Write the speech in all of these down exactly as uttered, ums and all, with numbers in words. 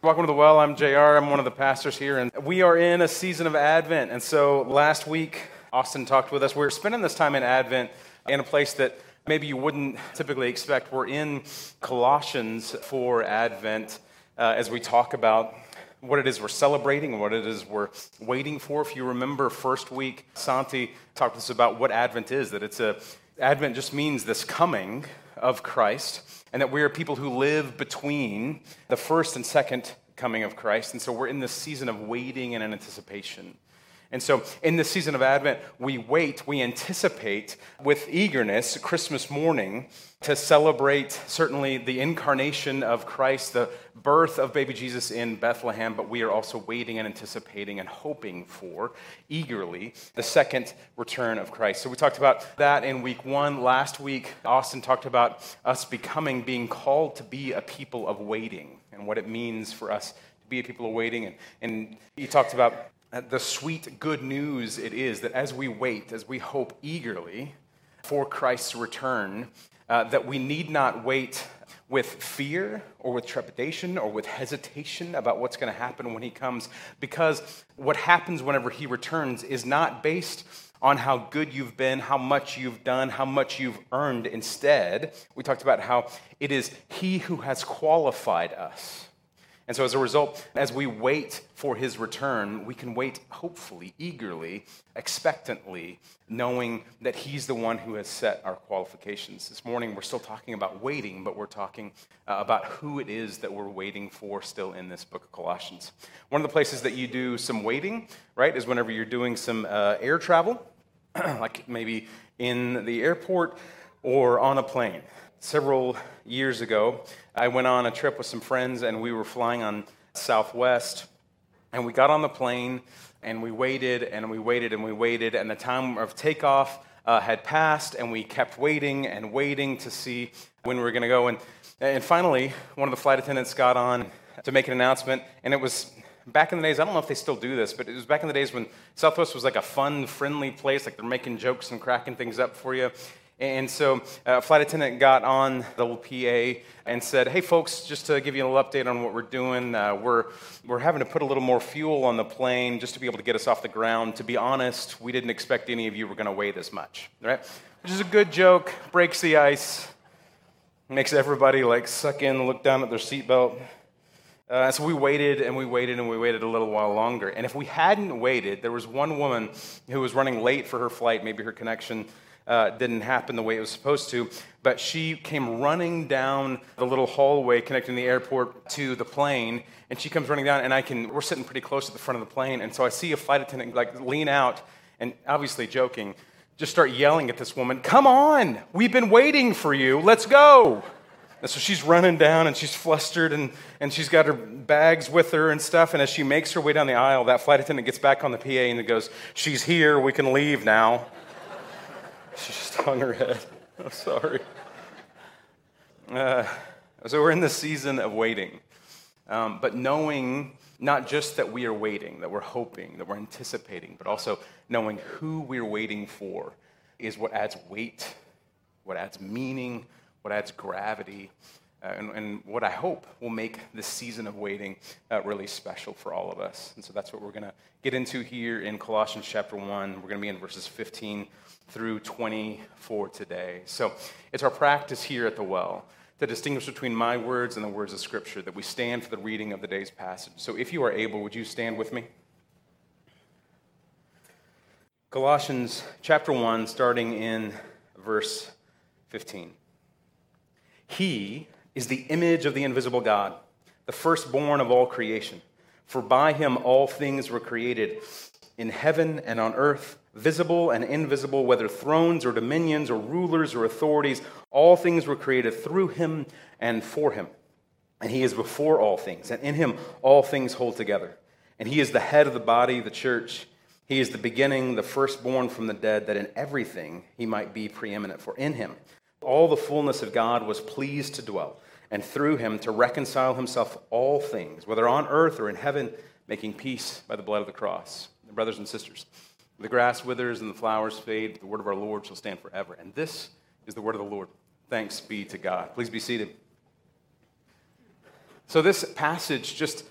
Welcome to the Well. I'm J R. I'm one of the pastors here, and we are in a season of Advent. And so last week, Austin talked with us. We're spending this time in Advent in a place that maybe you wouldn't typically expect. We're in Colossians for Advent uh, as we talk about what it is we're celebrating and what it is we're waiting for. If you remember first week, Santi talked to us about what Advent is, that it's a Advent just means this coming of Christ, and that we are people who live between the first and second coming of Christ. And so we're in this season of waiting and anticipation. And so in this season of Advent, we wait, we anticipate with eagerness Christmas morning to celebrate certainly the incarnation of Christ, the birth of baby Jesus in Bethlehem, but we are also waiting and anticipating and hoping for eagerly the second return of Christ. So we talked about that in week one. Last week, Austin talked about us becoming, being called to be a people of waiting and what it means for us to be a people of waiting. And, and he talked about the sweet good news it is that as we wait, as we hope eagerly for Christ's return, uh, that we need not wait with fear or with trepidation or with hesitation about what's going to happen when he comes, because what happens whenever he returns is not based on how good you've been, how much you've done, how much you've earned. Instead, we talked about how it is he who has qualified us. And so as a result, as we wait for his return, we can wait hopefully, eagerly, expectantly, knowing that he's the one who has set our qualifications. This morning, we're still talking about waiting, but we're talking uh, about who it is that we're waiting for still in this book of Colossians. One of the places that you do some waiting, right, is whenever you're doing some uh, air travel, like maybe in the airport or on a plane. Several years ago, I went on a trip with some friends, and we were flying on Southwest, and we got on the plane, and we waited, and we waited, and we waited, and the time of takeoff uh, had passed, and we kept waiting and waiting to see when we were going to go, and, and finally, one of the flight attendants got on to make an announcement, and it was back in the days, I don't know if they still do this, but it was back in the days when Southwest was like a fun, friendly place, like they're making jokes and cracking things up for you. And so a uh, flight attendant got on the little P A and said, hey, folks, just to give you a little update on what we're doing, uh, we're we're having to put a little more fuel on the plane just to be able to get us off the ground. To be honest, we didn't expect any of you were going to weigh this much, right? Which is a good joke, breaks the ice, makes everybody like suck in, look down at their seatbelt. Uh, so we waited and we waited and we waited a little while longer. And if we hadn't waited, there was one woman who was running late for her flight, maybe her connection Uh, didn't happen the way it was supposed to, but she came running down the little hallway connecting the airport to the plane, and she comes running down, and I can, we're sitting pretty close at the front of the plane, and so I see a flight attendant like lean out, and obviously joking, just start yelling at this woman, come on, we've been waiting for you, let's go. And so she's running down, and she's flustered, and, and she's got her bags with her and stuff, and as she makes her way down the aisle, that flight attendant gets back on the P A and it goes, she's here, we can leave now. She just hung her head. I'm sorry. Uh, so we're in the season of waiting. Um, but knowing not just that we are waiting, that we're hoping, that we're anticipating, but also knowing who we're waiting for is what adds weight, what adds meaning, what adds gravity, uh, and, and what I hope will make this season of waiting uh, really special for all of us. And so that's what we're going to get into here in Colossians chapter one. We're going to be in verses fifteen through twenty-four today. So it's our practice here at the Well to distinguish between my words and the words of Scripture, that we stand for the reading of the day's passage. So if you are able, would you stand with me? Colossians chapter one, starting in verse fifteen. He is the image of the invisible God, the firstborn of all creation. For by him all things were created, in heaven and on earth, visible and invisible, whether thrones or dominions or rulers or authorities, all things were created through him and for him. And he is before all things, and in him all things hold together. And he is the head of the body, the church. He is the beginning, the firstborn from the dead, that in everything he might be preeminent. For in him all the fullness of God was pleased to dwell, and through him to reconcile himself all things, whether on earth or in heaven, making peace by the blood of the cross. Brothers and sisters, the grass withers and the flowers fade, but the word of our Lord shall stand forever. And this is the word of the Lord. Thanks be to God. Please be seated. So this passage just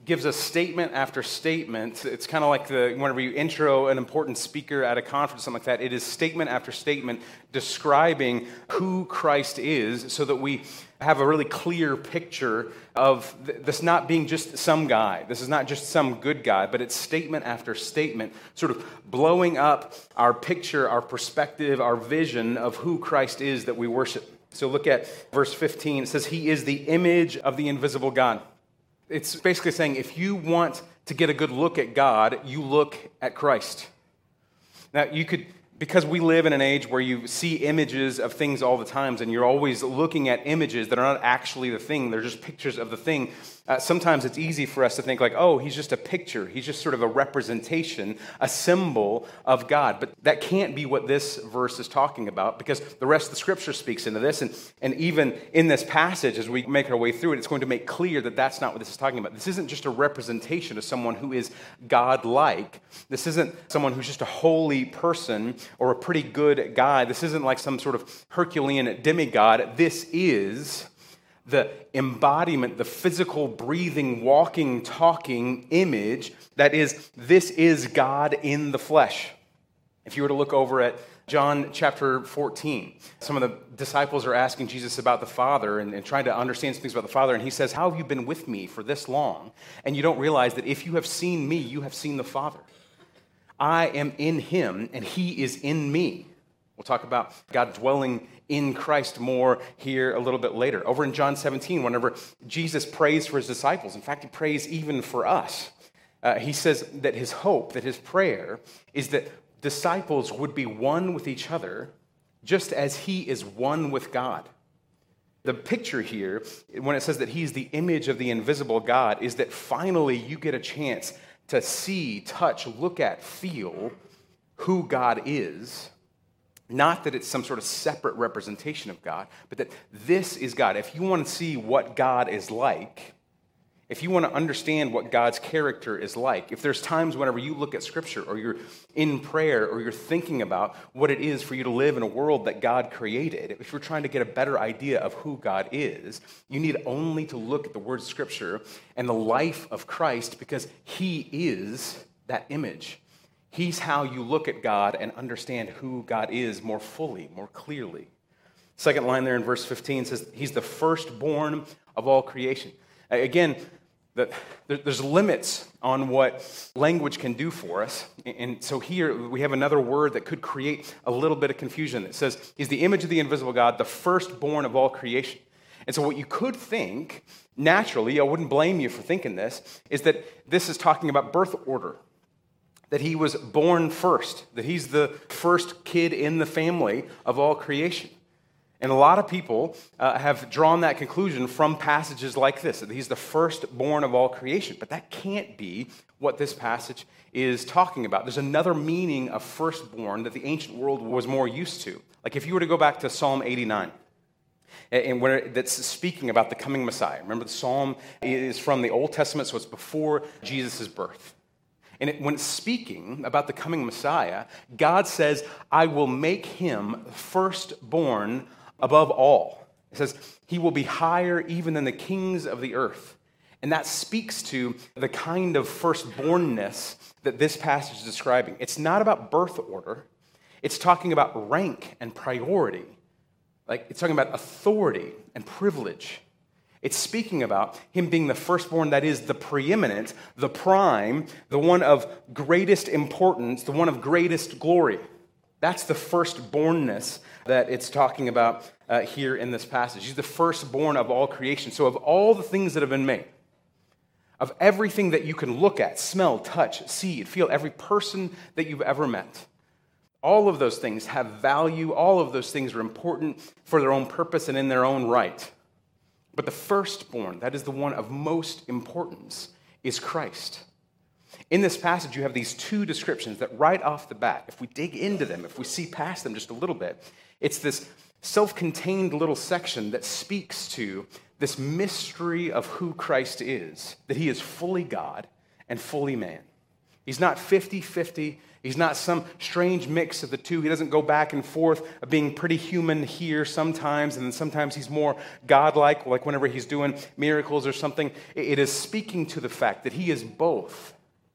gives us statement after statement. It's kind of like the whenever you intro an important speaker at a conference, something like that. It is statement after statement describing who Christ is so that we have a really clear picture of this not being just some guy. This is not just some good guy, but it's statement after statement, sort of blowing up our picture, our perspective, our vision of who Christ is that we worship. So look at verse fifteen. It says, He is the image of the invisible God. It's basically saying if you want to get a good look at God, you look at Christ. Now, you could, because we live in an age where you see images of things all the times, and you're always looking at images that are not actually the thing, they're just pictures of the thing. Uh, sometimes it's easy for us to think like, oh, he's just a picture. He's just sort of a representation, a symbol of God. But that can't be what this verse is talking about, because the rest of the scripture speaks into this. And, and even in this passage, as we make our way through it, it's going to make clear that that's not what this is talking about. This isn't just a representation of someone who is God-like. This isn't someone who's just a holy person or a pretty good guy. This isn't like some sort of Herculean demigod. This is the embodiment, the physical, breathing, walking, talking image that is, this is God in the flesh. If you were to look over at John chapter fourteen, some of the disciples are asking Jesus about the Father and, and trying to understand some things about the Father, and he says, how have you been with me for this long? And you don't realize that if you have seen me, you have seen the Father. I am in him, and he is in me. We'll talk about God dwelling in Christ more here a little bit later. Over in John seventeen, whenever Jesus prays for his disciples, in fact, he prays even for us. Uh, he says that his hope, that his prayer, is that disciples would be one with each other just as he is one with God. The picture here, when it says that he's the image of the invisible God, is that finally you get a chance to see, touch, look at, feel who God is. Not that it's some sort of separate representation of God, but that this is God. If you want to see what God is like, if you want to understand what God's character is like, if there's times whenever you look at Scripture or you're in prayer or you're thinking about what it is for you to live in a world that God created, if you're trying to get a better idea of who God is, you need only to look at the words of Scripture and the life of Christ, because he is that image. He's how you look at God and understand who God is more fully, more clearly. Second line there in verse fifteen says, he's the firstborn of all creation. Again, the, there's limits on what language can do for us. And so here we have another word that could create a little bit of confusion. It says, he's the image of the invisible God, the firstborn of all creation. And so what you could think, naturally, I wouldn't blame you for thinking this, is that this is talking about birth order. That he was born first, that he's the first kid in the family of all creation. And a lot of people uh, have drawn that conclusion from passages like this, that he's the firstborn of all creation. But that can't be what this passage is talking about. There's another meaning of firstborn that the ancient world was more used to. Like if you were to go back to Psalm eighty-nine, and where that's speaking about the coming Messiah. Remember, the Psalm is from the Old Testament, so it's before Jesus' birth. And it, when it's speaking about the coming Messiah, God says, I will make him firstborn above all. It says, he will be higher even than the kings of the earth. And that speaks to the kind of firstbornness that this passage is describing. It's not about birth order. It's talking about rank and priority. Like, it's talking about authority and privilege. It's speaking about him being the firstborn, that is the preeminent, the prime, the one of greatest importance, the one of greatest glory. That's the firstbornness that it's talking about uh, here in this passage. He's the firstborn of all creation. So of all the things that have been made, of everything that you can look at, smell, touch, see, feel, every person that you've ever met, all of those things have value. All of those things are important for their own purpose and in their own right. But the firstborn, that is the one of most importance, is Christ. In this passage, you have these two descriptions that right off the bat, if we dig into them, if we see past them just a little bit, it's this self-contained little section that speaks to this mystery of who Christ is, that he is fully God and fully man. He's not fifty-fifty. He's not some strange mix of the two. He doesn't go back and forth of being pretty human here sometimes, and then sometimes he's more godlike, like whenever he's doing miracles or something. It is speaking to the fact that he is both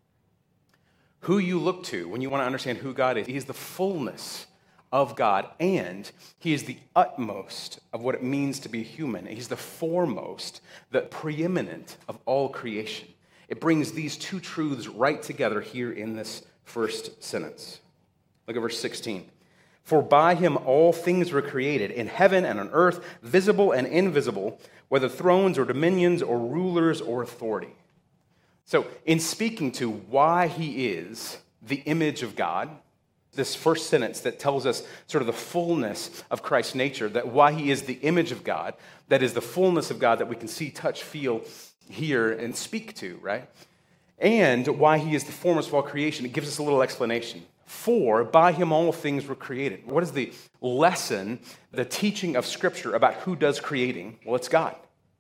who you look to when you want to understand who God is. He is the fullness of God, and he is the utmost of what it means to be human. He's the foremost, the preeminent of all creation. It brings these two truths right together here in this first sentence. Look at verse sixteen. For by him all things were created, in heaven and on earth, visible and invisible, whether thrones or dominions or rulers or authority. So, in speaking to why he is the image of God, this first sentence that tells us sort of the fullness of Christ's nature, that why he is the image of God, that is the fullness of God that we can see, touch, feel, hear, and speak to, right? And why he is the foremost of all creation, it gives us a little explanation. For by him all things were created. What is the lesson, the teaching of Scripture about who does creating? Well, it's God.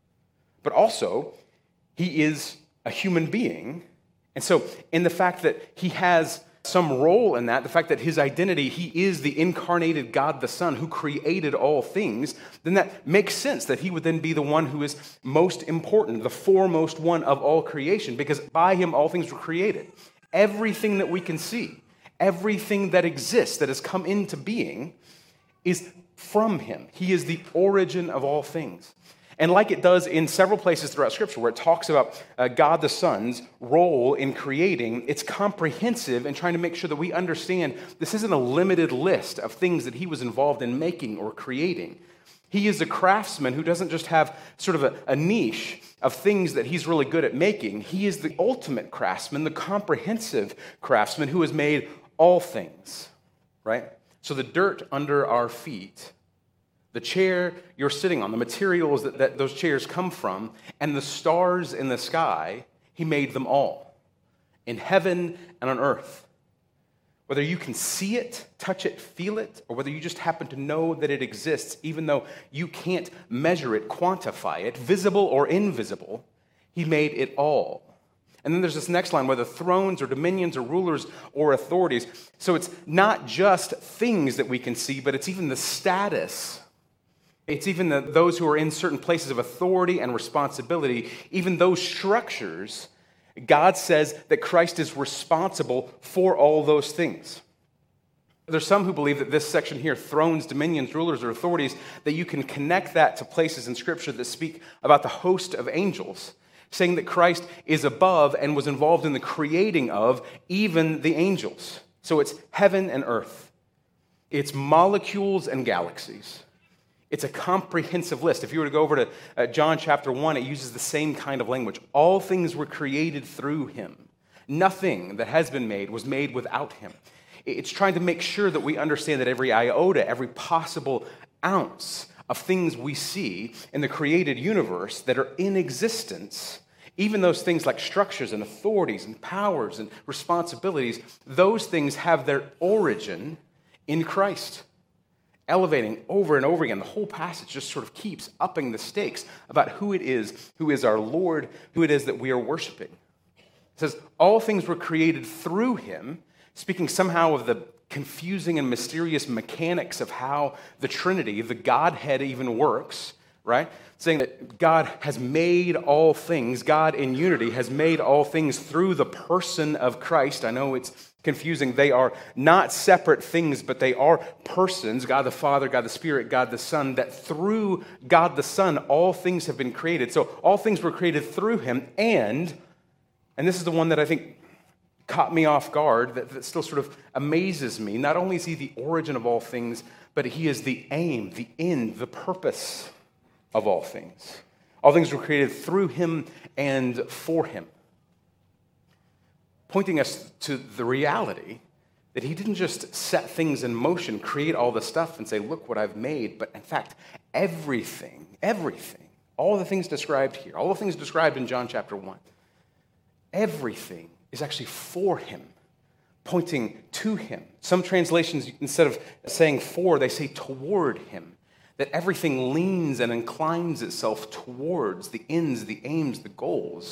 But also, he is a human being. And so, in the fact that he has some role in that, the fact that his identity, he is the incarnated God the Son who created all things, then that makes sense that he would then be the one who is most important, the foremost one of all creation, because by him all things were created. Everything that we can see, everything that exists, that has come into being, is from him. He is the origin of all things. And like it does in several places throughout Scripture where it talks about uh, God the Son's role in creating, it's comprehensive in trying to make sure that we understand this isn't a limited list of things that he was involved in making or creating. He is a craftsman who doesn't just have sort of a, a niche of things that he's really good at making. He is the ultimate craftsman, the comprehensive craftsman who has made all things, right? So the dirt under our feet, the chair you're sitting on, the materials that, that those chairs come from, and the stars in the sky, he made them all, in heaven and on earth. Whether you can see it, touch it, feel it, or whether you just happen to know that it exists, even though you can't measure it, quantify it, visible or invisible, he made it all. And then there's this next line, whether thrones or dominions or rulers or authorities. So it's not just things that we can see, but it's even the status. It's even the, those who are in certain places of authority and responsibility, even those structures. God says that Christ is responsible for all those things. There's some who believe that this section here, thrones, dominions, rulers, or authorities, that you can connect that to places in Scripture that speak about the host of angels, saying that Christ is above and was involved in the creating of even the angels. So it's heaven and earth. It's molecules and galaxies. It's a comprehensive list. If you were to go over to uh, John chapter one, it uses the same kind of language. All things were created through him. Nothing that has been made was made without him. It's trying to make sure that we understand that every iota, every possible ounce of things we see in the created universe that are in existence, even those things like structures and authorities and powers and responsibilities, those things have their origin in Christ. Elevating over and over again. The whole passage just sort of keeps upping the stakes about who it is, who is our Lord, who it is that we are worshiping. It says, all things were created through him, speaking somehow of the confusing and mysterious mechanics of how the Trinity, the Godhead even works, right? Saying that God has made all things, God in unity has made all things through the person of Christ. I know it's confusing. They are not separate things, but they are persons, God the Father, God the Spirit, God the Son, that through God the Son, all things have been created. So all things were created through him, and, and this is the one that I think caught me off guard, that, that still sort of amazes me. Not only is he the origin of all things, but he is the aim, the end, the purpose of all things. All things were created through him and for him. Pointing us to the reality that he didn't just set things in motion, create all the stuff and say, look what I've made, but in fact, everything, everything, all the things described here, all the things described in John chapter one, everything is actually for him, pointing to him. Some translations, instead of saying for, they say toward him, that everything leans and inclines itself towards the ends, the aims, the goals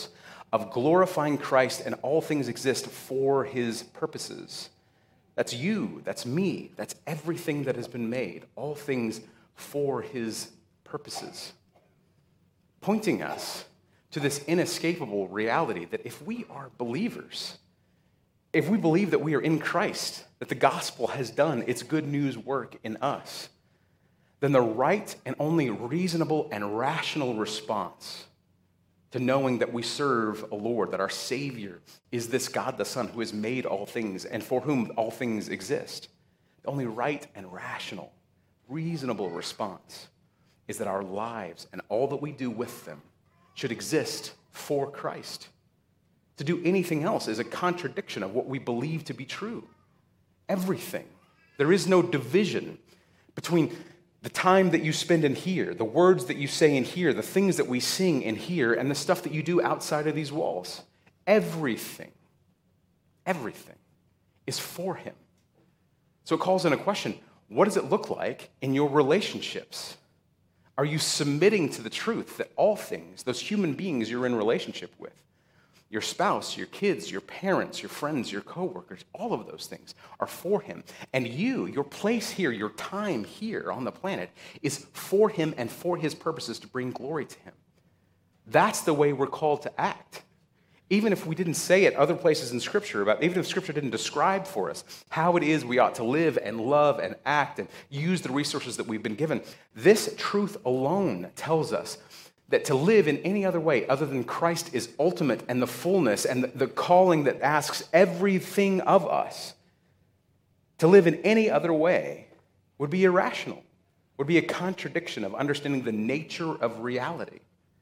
of glorifying Christ, and all things exist for his purposes. That's you, that's me, that's everything that has been made, all things for his purposes. Pointing us to this inescapable reality that if we are believers, if we believe that we are in Christ, that the gospel has done its good news work in us, then the right and only reasonable and rational response to knowing that we serve a Lord, that our Savior is this God the Son who has made all things and for whom all things exist, the only right and rational, reasonable response is that our lives and all that we do with them should exist for Christ. To do anything else is a contradiction of what we believe to be true. Everything. There is no division between the time that you spend in here, the words that you say in here, the things that we sing in here, and the stuff that you do outside of these walls. Everything, everything is for him. So it calls into question, what does it look like in your relationships? Are you submitting to the truth that all things, those human beings you're in relationship with, your spouse, your kids, your parents, your friends, your coworkers, all of those things are for him. And you, your place here, your time here on the planet is for him and for his purposes to bring glory to him. That's the way we're called to act. Even if we didn't say it other places in Scripture, about even if Scripture didn't describe for us how it is we ought to live and love and act and use the resources that we've been given, this truth alone tells us that to live in any other way other than Christ is ultimate and the fullness and the, the calling that asks everything of us, to live in any other way would be irrational, would be a contradiction of understanding the nature of reality.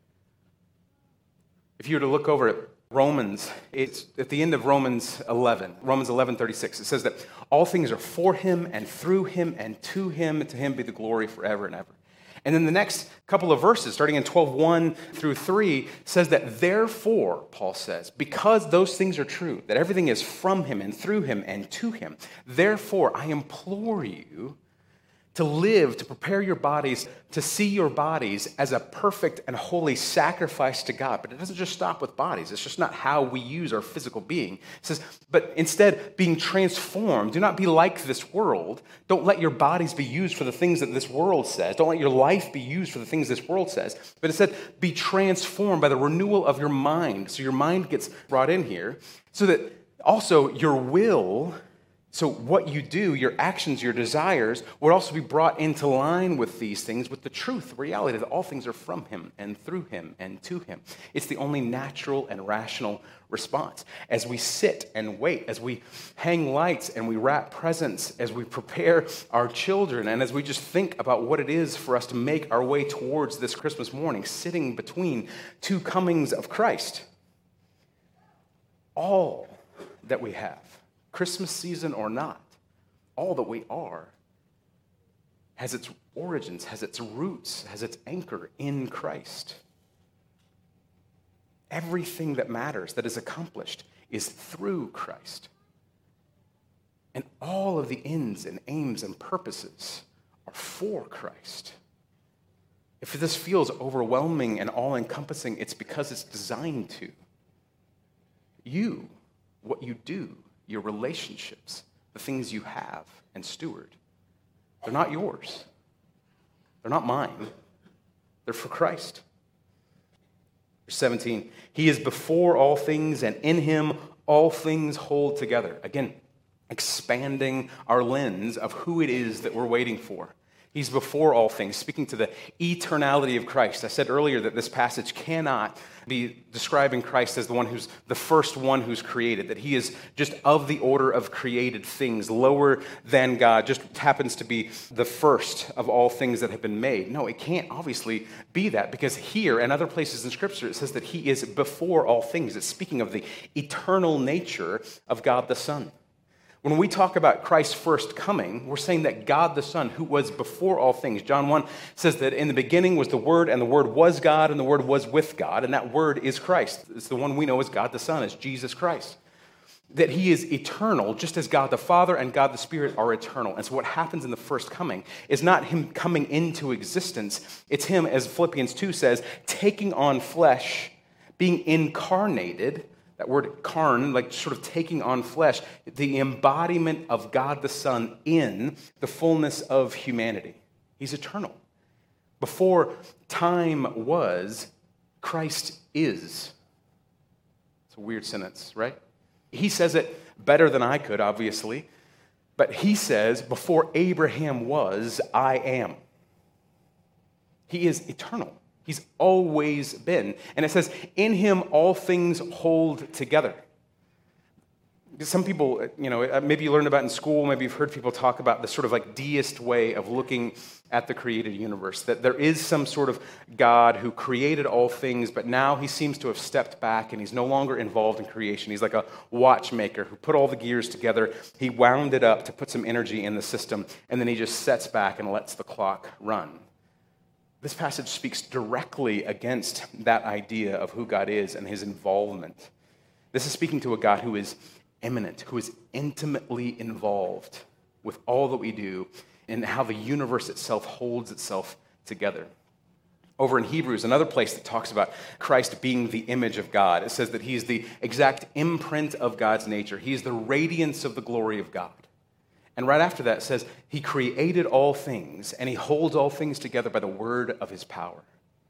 If you were to look over at Romans, it's at the end of Romans eleven, Romans eleven thirty-six, it says that all things are for him and through him and to him, and to him be the glory forever and ever. And then the next couple of verses, starting in twelve one through three, says that therefore, Paul says, because those things are true, that everything is from him and through him and to him, therefore I implore you to live, to prepare your bodies, to see your bodies as a perfect and holy sacrifice to God. But it doesn't just stop with bodies. It's just not how we use our physical being. It says, but instead being transformed. Do not be like this world. Don't let your bodies be used for the things that this world says. Don't let your life be used for the things this world says. But it said, be transformed by the renewal of your mind. So your mind gets brought in here, so that also your will, so what you do, your actions, your desires, would also be brought into line with these things, with the truth, the reality that all things are from him and through him and to him. It's the only natural and rational response. As we sit and wait, as we hang lights and we wrap presents, as we prepare our children, and as we just think about what it is for us to make our way towards this Christmas morning, sitting between two comings of Christ, all that we have, Christmas season or not, all that we are has its origins, has its roots, has its anchor in Christ. Everything that matters, that is accomplished, is through Christ. And all of the ends and aims and purposes are for Christ. If this feels overwhelming and all-encompassing, it's because it's designed to. You, what you do, your relationships, the things you have and steward, they're not yours. They're not mine. They're for Christ. Verse seventeen, he is before all things, and in him all things hold together. Again, expanding our lens of who it is that we're waiting for. He's before all things, speaking to the eternality of Christ. I said earlier that this passage cannot be describing Christ as the one who's the first one who's created, that he is just of the order of created things, lower than God, just happens to be the first of all things that have been made. No, it can't obviously be that, because here and other places in Scripture it says that he is before all things. It's speaking of the eternal nature of God the Son. When we talk about Christ's first coming, we're saying that God the Son, who was before all things, John one says that in the beginning was the Word, and the Word was God, and the Word was with God, and that Word is Christ. It's the one we know as God the Son, as Jesus Christ. That he is eternal, just as God the Father and God the Spirit are eternal. And so what happens in the first coming is not him coming into existence. It's him, as Philippians two says, taking on flesh, being incarnated, that word carn, like sort of taking on flesh, the embodiment of God the Son in the fullness of humanity. He's eternal. Before time was, Christ is. It's a weird sentence, right? He says it better than I could, obviously, but he says, before Abraham was, I am. He is eternal. He's always been. And it says, in him all things hold together. Some people, you know, maybe you learned about in school, maybe you've heard people talk about the sort of like deist way of looking at the created universe, that there is some sort of God who created all things, but now he seems to have stepped back and he's no longer involved in creation. He's like a watchmaker who put all the gears together, he wound it up to put some energy in the system, and then he just sets back and lets the clock run. This passage speaks directly against that idea of who God is and his involvement. This is speaking to a God who is immanent, who is intimately involved with all that we do and how the universe itself holds itself together. Over in Hebrews, another place that talks about Christ being the image of God, it says that he's the exact imprint of God's nature. He's the radiance of the glory of God. And right after that, it says, he created all things, and he holds all things together by the word of his power.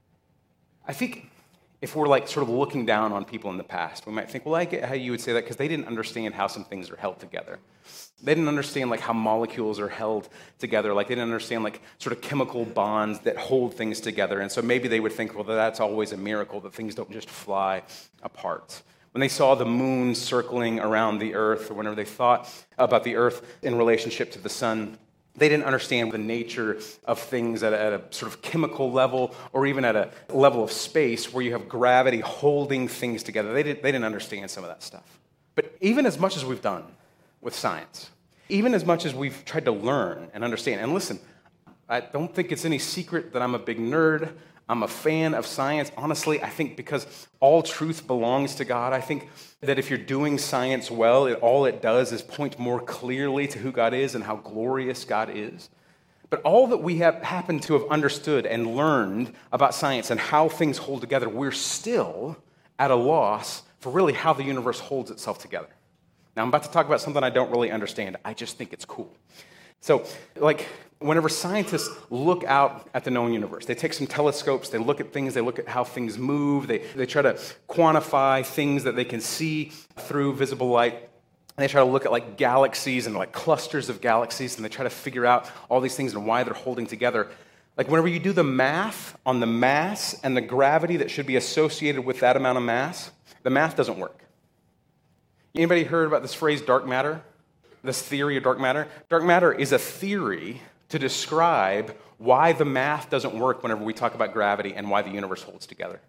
I think if we're like sort of looking down on people in the past, we might think, well, I get how you would say that because they didn't understand how some things are held together. They didn't understand like how molecules are held together. Like they didn't understand like sort of chemical bonds that hold things together. And so maybe they would think, well, that's always a miracle that things don't just fly apart. When they saw the moon circling around the earth, or whenever they thought about the earth in relationship to the sun, they didn't understand the nature of things at a, at a sort of chemical level, or even at a level of space where you have gravity holding things together. They didn't, they didn't understand some of that stuff. But even as much as we've done with science, even as much as we've tried to learn and understand, and listen, I don't think it's any secret that I'm a big nerd. I'm a fan of science. Honestly, I think because all truth belongs to God, I think that if you're doing science well, it, all it does is point more clearly to who God is and how glorious God is. But all that we have happened to have understood and learned about science and how things hold together, we're still at a loss for really how the universe holds itself together. Now, I'm about to talk about something I don't really understand. I just think it's cool. So, like, whenever scientists look out at the known universe, they take some telescopes, they look at things, they look at how things move, they, they try to quantify things that they can see through visible light, and they try to look at like galaxies and like clusters of galaxies, and they try to figure out all these things and why they're holding together. Like whenever you do the math on the mass and the gravity that should be associated with that amount of mass, the math doesn't work. Anybody heard about this phrase dark matter? This theory of dark matter? Dark matter is a theory to describe why the math doesn't work whenever we talk about gravity and why the universe holds together.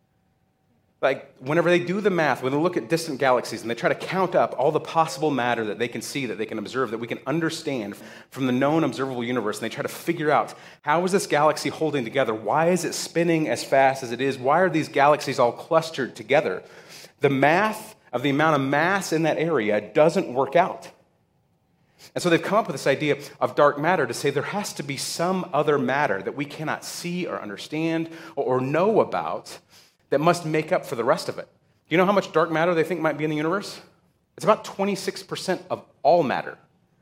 Like, whenever they do the math, when they look at distant galaxies and they try to count up all the possible matter that they can see, that they can observe, that we can understand from the known observable universe, and they try to figure out, how is this galaxy holding together? Why is it spinning as fast as it is? Why are these galaxies all clustered together? The math of the amount of mass in that area doesn't work out. And so they've come up with this idea of dark matter to say there has to be some other matter that we cannot see or understand or know about that must make up for the rest of it. Do you know how much dark matter they think might be in the universe? It's about twenty-six percent of all matter.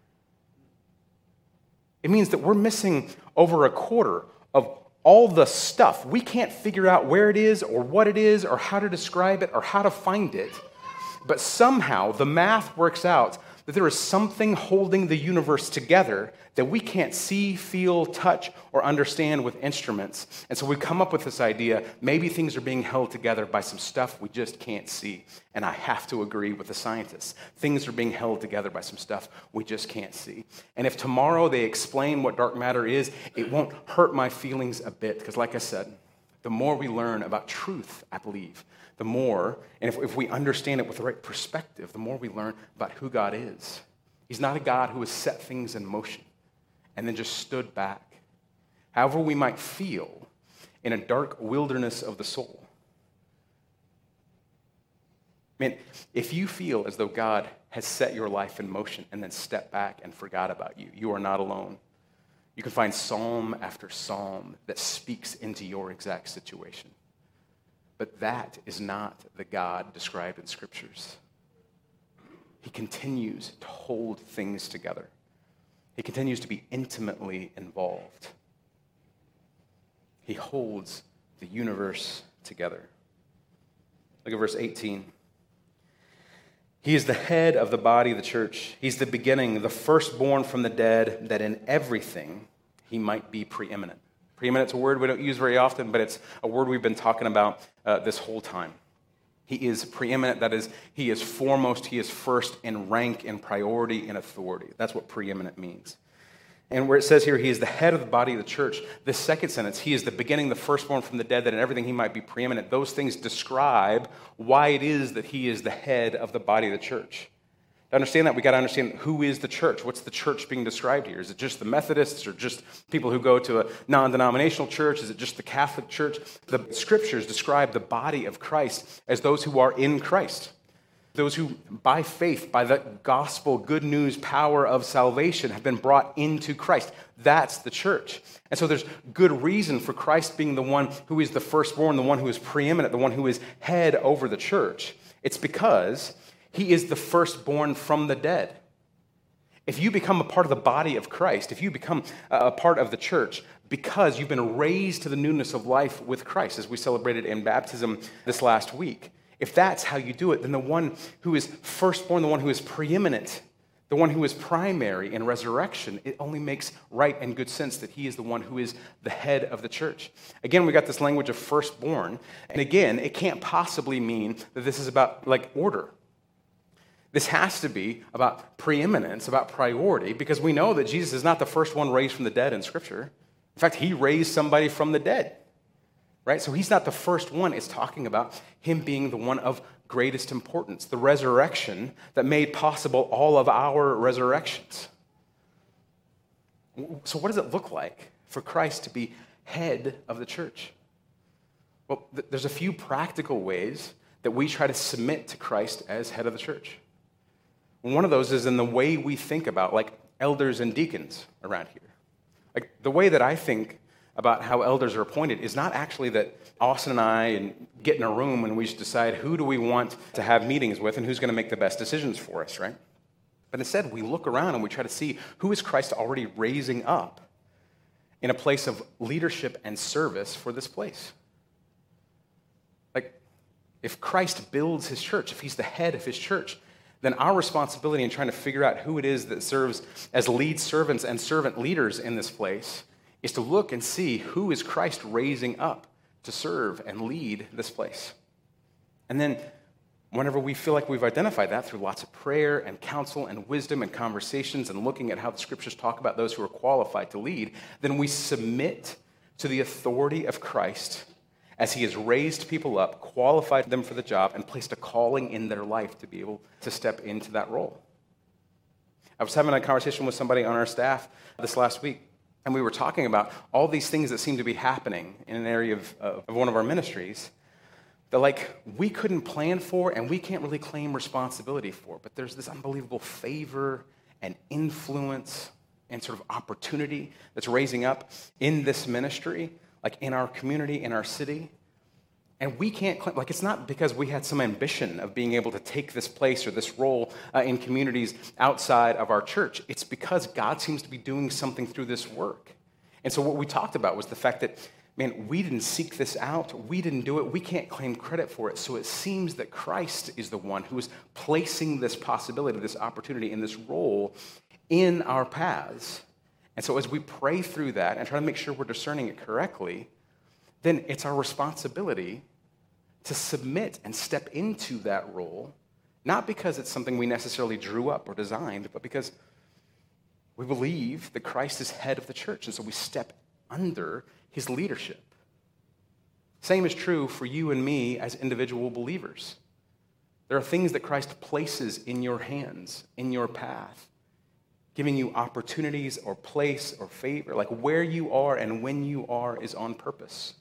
It means that we're missing over a quarter of all the stuff. We can't figure out where it is or what it is or how to describe it or how to find it. But somehow the math works out that there is something holding the universe together that we can't see, feel, touch, or understand with instruments. And so we come up with this idea, maybe things are being held together by some stuff we just can't see. And I have to agree with the scientists. Things are being held together by some stuff we just can't see. And if tomorrow they explain what dark matter is, it won't hurt my feelings a bit. Because like I said, the more we learn about truth, I believe, the more, and if, if we understand it with the right perspective, the more we learn about who God is. He's not a God who has set things in motion and then just stood back. However we might feel in a dark wilderness of the soul. Man, if you feel as though God has set your life in motion and then stepped back and forgot about you, you are not alone. You can find psalm after psalm that speaks into your exact situation. But that is not the God described in Scriptures. He continues to hold things together. He continues to be intimately involved. He holds the universe together. Look at verse eighteen. He is the head of the body of the church. He's the beginning, the firstborn from the dead, that in everything he might be preeminent. Preeminent's a word we don't use very often, but it's a word we've been talking about uh, this whole time. He is preeminent, that is, he is foremost, he is first in rank, in priority, in authority. That's what preeminent means. And where it says here, he is the head of the body of the church, the second sentence, he is the beginning, the firstborn from the dead, that in everything he might be preeminent. Those things describe why it is that he is the head of the body of the church. To understand that, we got to understand who is the church. What's the church being described here? Is it just the Methodists or just people who go to a non-denominational church? Is it just the Catholic Church? The Scriptures describe the body of Christ as those who are in Christ. Those who, by faith, by the gospel, good news, power of salvation, have been brought into Christ. That's the church. And so there's good reason for Christ being the one who is the firstborn, the one who is preeminent, the one who is head over the church. It's because he is the firstborn from the dead. If you become a part of the body of Christ, if you become a part of the church, because you've been raised to the newness of life with Christ, as we celebrated in baptism this last week, if that's how you do it, then the one who is firstborn, the one who is preeminent, the one who is primary in resurrection, it only makes right and good sense that he is the one who is the head of the church. Again, we got this language of firstborn, and again, it can't possibly mean that this is about like order. This has to be about preeminence, about priority, because we know that Jesus is not the first one raised from the dead in Scripture. In fact, he raised somebody from the dead. Right? So he's not the first one. It's talking about him being the one of greatest importance, the resurrection that made possible all of our resurrections. So what does it look like for Christ to be head of the church? Well, th- there's a few practical ways that we try to submit to Christ as head of the church. One of those is in the way we think about, like, elders and deacons around here. Like, the way that I think about how elders are appointed is not actually that Austin and I and get in a room and we just decide who do we want to have meetings with and who's going to make the best decisions for us, right? But instead, we look around and we try to see who is Christ already raising up in a place of leadership and service for this place. Like, if Christ builds his church, if he's the head of his church, then our responsibility in trying to figure out who it is that serves as lead servants and servant leaders in this place is to look and see who is Christ raising up to serve and lead this place. And then whenever we feel like we've identified that through lots of prayer and counsel and wisdom and conversations and looking at how the Scriptures talk about those who are qualified to lead, then we submit to the authority of Christ as he has raised people up, qualified them for the job, and placed a calling in their life to be able to step into that role. I was having a conversation with somebody on our staff this last week, and we were talking about all these things that seem to be happening in an area of, uh, of one of our ministries that, like, we couldn't plan for and we can't really claim responsibility for. But there's this unbelievable favor and influence and sort of opportunity that's raising up in this ministry, like in our community, in our city. And we can't claim, like, it's not because we had some ambition of being able to take this place or this role uh, in communities outside of our church. It's because God seems to be doing something through this work. And so what we talked about was the fact that, man, we didn't seek this out. We didn't do it. We can't claim credit for it. So it seems that Christ is the one who is placing this possibility, this opportunity, and this role in our paths. And so as we pray through that and try to make sure we're discerning it correctly, then it's our responsibility to submit and step into that role, not because it's something we necessarily drew up or designed, but because we believe that Christ is head of the church, and so we step under his leadership. Same is true for you and me as individual believers. There are things that Christ places in your hands, in your path, giving you opportunities or place or favor. Like, where you are and when you are is on purpose.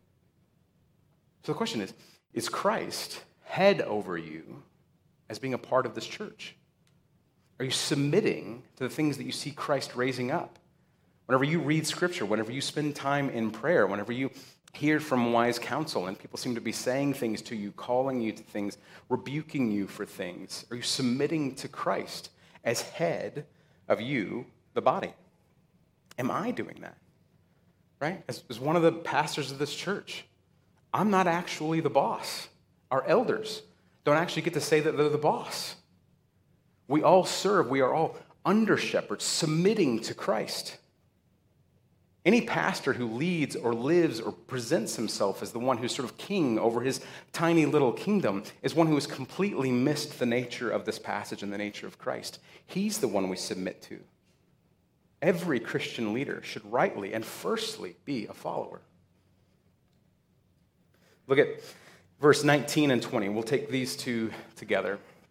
So the question is, is Christ head over you as being a part of this church? Are you submitting to the things that you see Christ raising up? Whenever you read Scripture, whenever you spend time in prayer, whenever you hear from wise counsel, and people seem to be saying things to you, calling you to things, rebuking you for things? Are you submitting to Christ as head of you, the body? Am I doing that? Right? As, as one of the pastors of this church, I'm not actually the boss. Our elders don't actually get to say that they're the boss. We all serve. We are all under shepherds, submitting to Christ. Any pastor who leads or lives or presents himself as the one who's sort of king over his tiny little kingdom is one who has completely missed the nature of this passage and the nature of Christ. He's the one we submit to. Every Christian leader should rightly and firstly be a follower. Look at verse nineteen and twenty. We'll take these two together.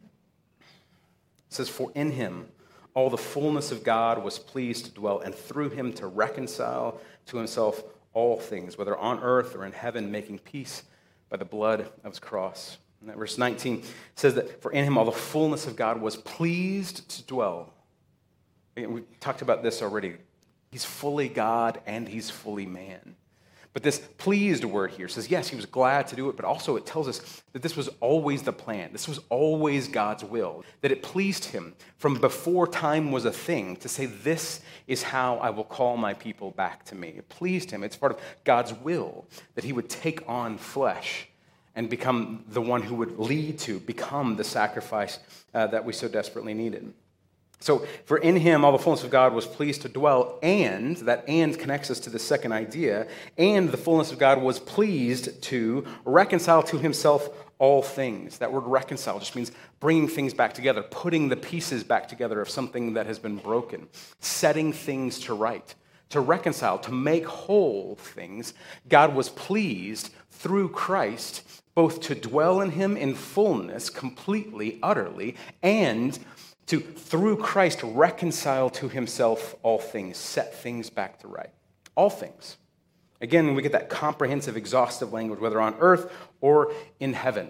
It says, "For in him all the fullness of God was pleased to dwell, and through him to reconcile to himself all things, whether on earth or in heaven, making peace by the blood of his cross." And that verse nineteen says that, "For in him all the fullness of God was pleased to dwell." Again, we talked about this already. He's fully God and he's fully man. But this pleased word here says, yes, he was glad to do it, but also it tells us that this was always the plan. This was always God's will, that it pleased him from before time was a thing to say, this is how I will call my people back to me. It pleased him. It's part of God's will that he would take on flesh and become the one who would lead to become the sacrifice uh, that we so desperately needed. So, for in him all the fullness of God was pleased to dwell, and, that and connects us to the second idea, and the fullness of God was pleased to reconcile to himself all things. That word reconcile just means bringing things back together, putting the pieces back together of something that has been broken, setting things to right. To reconcile, to make whole things, God was pleased through Christ both to dwell in him in fullness, completely, utterly, and to, through Christ, reconcile to himself all things, set things back to right. All things. Again, we get that comprehensive, exhaustive language, whether on earth or in heaven.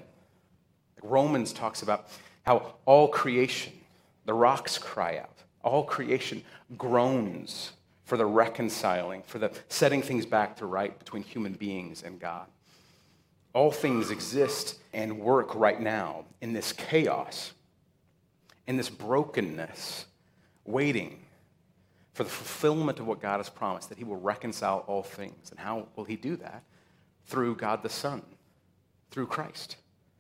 Romans talks about how all creation, the rocks cry out. All creation groans for the reconciling, for the setting things back to right between human beings and God. All things exist and work right now in this chaos, in this brokenness, waiting for the fulfillment of what God has promised, that he will reconcile all things. And how will he do that? Through God the Son, through Christ.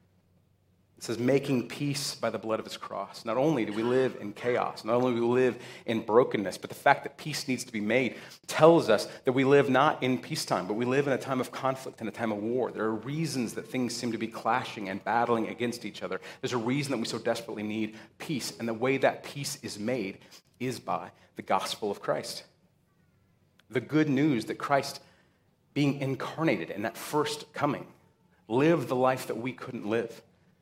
It says, making peace by the blood of his cross. Not only do we live in chaos, not only do we live in brokenness, but the fact that peace needs to be made tells us that we live not in peacetime, but we live in a time of conflict and a time of war. There are reasons that things seem to be clashing and battling against each other. There's a reason that we so desperately need peace, and the way that peace is made is by the gospel of Christ. The good news that Christ, being incarnated in that first coming, lived the life that we couldn't live,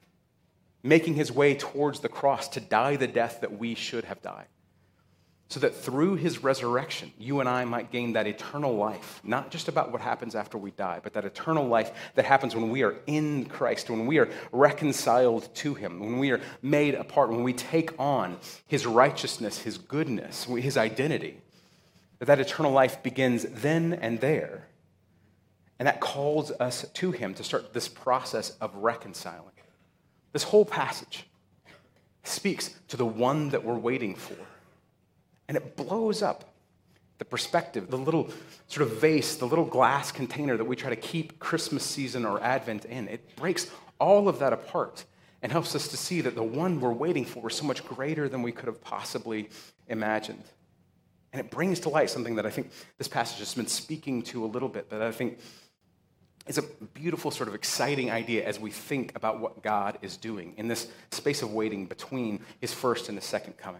making his way towards the cross to die the death that we should have died, so that through his resurrection, you and I might gain that eternal life, not just about what happens after we die, but that eternal life that happens when we are in Christ, when we are reconciled to him, when we are made apart, when we take on his righteousness, his goodness, his identity, that that eternal life begins then and there. And that calls us to him to start this process of reconciling. This whole passage speaks to the one that we're waiting for. And it blows up the perspective, the little sort of vase, the little glass container that we try to keep Christmas season or Advent in. It breaks all of that apart and helps us to see that the one we're waiting for is so much greater than we could have possibly imagined. And it brings to light something that I think this passage has been speaking to a little bit, but I think it's a beautiful, sort of exciting idea as we think about what God is doing in this space of waiting between his first and his second coming.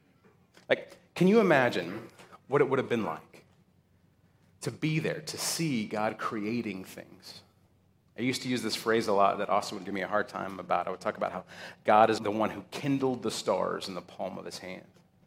Like, can you imagine what it would have been like to be there, to see God creating things? I used to use this phrase a lot that Austin would give me a hard time about. I would talk about how God is the one who kindled the stars in the palm of his hand.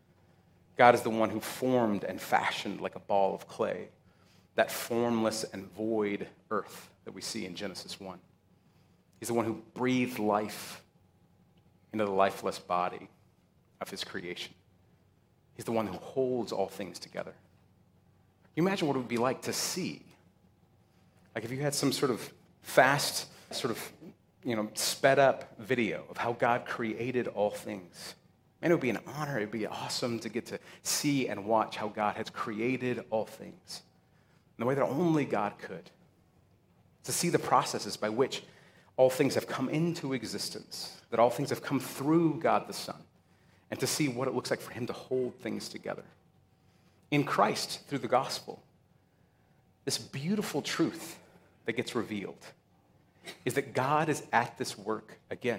God is the one who formed and fashioned like a ball of clay that formless and void earth that we see in Genesis one. He's the one who breathed life into the lifeless body of his creation. He's the one who holds all things together. Can you imagine what it would be like to see Like if you had some sort of fast, sort of, you know, sped up video of how God created all things. Man, it would be an honor. It would be awesome to get to see and watch how God has created all things in the way that only God could. To see the processes by which all things have come into existence, that all things have come through God the Son, and to see what it looks like for him to hold things together. In Christ, through the gospel, this beautiful truth that gets revealed is that God is at this work again.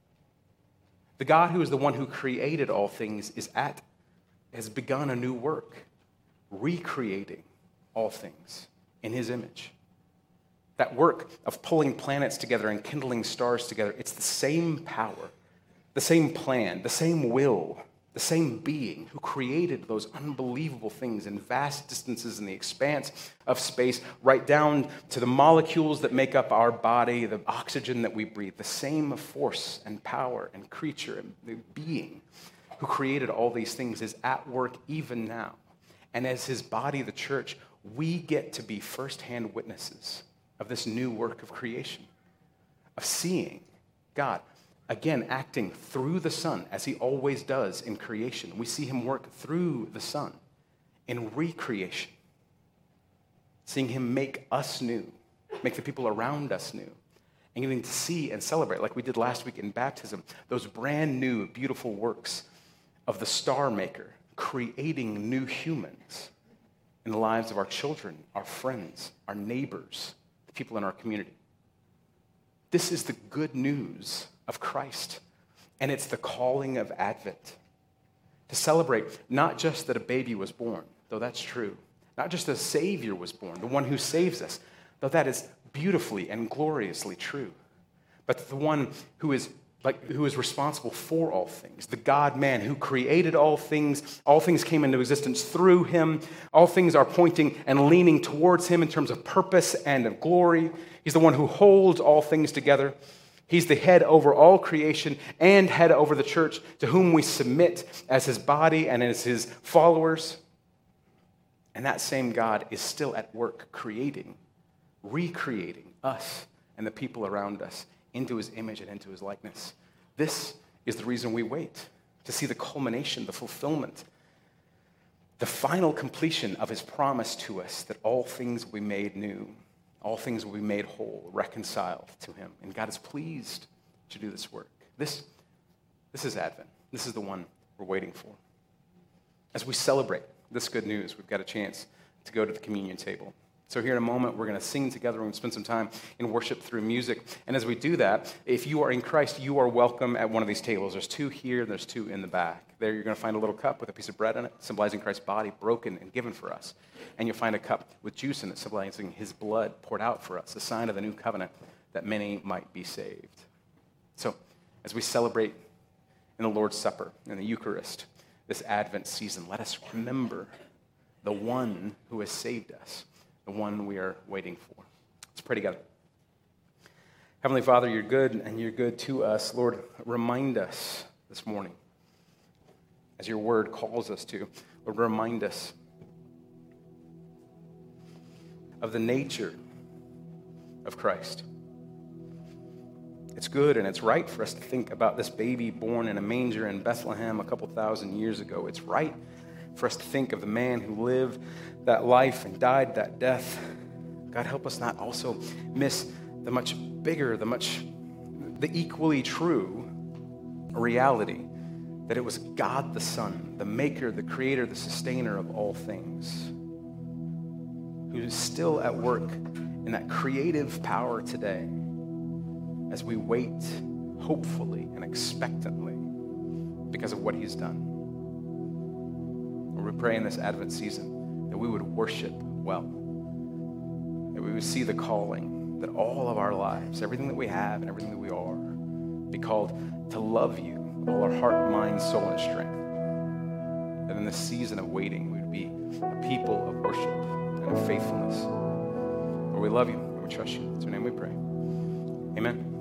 The God who is the one who created all things is at, has begun a new work, recreating all things in his image. That work of pulling planets together and kindling stars together, it's the same power, the same plan, the same will, the same being who created those unbelievable things in vast distances in the expanse of space, right down to the molecules that make up our body, the oxygen that we breathe, the same force and power and creature and the being who created all these things is at work even now. And as his body, the church, we get to be firsthand witnesses of this new work of creation, of seeing God again acting through the Son, as he always does in creation. We see him work through the Son in recreation, seeing him make us new, make the people around us new, and getting to see and celebrate, like we did last week in baptism, those brand new, beautiful works of the star maker creating new humans in the lives of our children, our friends, our neighbors, the people in our community. This is the good news of Christ, and it's the calling of Advent, to celebrate not just that a baby was born, though that's true, not just a Savior was born, the one who saves us, though that is beautifully and gloriously true, but the one who is like who is responsible for all things, the God-man who created all things. All things came into existence through him. All things are pointing and leaning towards him in terms of purpose and of glory. He's the one who holds all things together. He's the head over all creation and head over the church, to whom we submit as his body and as his followers. And that same God is still at work creating, recreating us and the people around us into his image and into his likeness. This is the reason we wait, to see the culmination, the fulfillment, the final completion of his promise to us that all things will be made new. All things will be made whole, reconciled to him. And God is pleased to do this work. This, this is Advent. This is the one we're waiting for. As we celebrate this good news, we've got a chance to go to the communion table. So here in a moment, we're going to sing together. We're going to spend some time in worship through music. And as we do that, if you are in Christ, you are welcome at one of these tables. There's two here, there's two in the back. There you're going to find a little cup with a piece of bread in it, symbolizing Christ's body broken and given for us. And you'll find a cup with juice in it, symbolizing his blood poured out for us, a sign of the new covenant that many might be saved. So as we celebrate in the Lord's Supper, in the Eucharist, this Advent season, let us remember the one who has saved us, the one we are waiting for. Let's pray together. Heavenly Father, you're good, and you're good to us. Lord, remind us this morning, as your word calls us to. Lord, remind us of the nature of Christ. It's good and it's right for us to think about this baby born in a manger in Bethlehem a couple thousand years ago. It's right for us to think of the man who lived that life and died that death. God, help us not also miss the much bigger, the much, the equally true reality that it was God the Son, the maker, the creator, the sustainer of all things, who is still at work in that creative power today as we wait hopefully and expectantly because of what he's done. Lord, we pray in this Advent season that we would worship well, that we would see the calling, that all of our lives, everything that we have and everything that we are, be called to love you with all our heart, mind, soul, and strength. That in this season of waiting, we would be a people of worship and of faithfulness. Lord, we love you and we trust you. In your name we pray. Amen.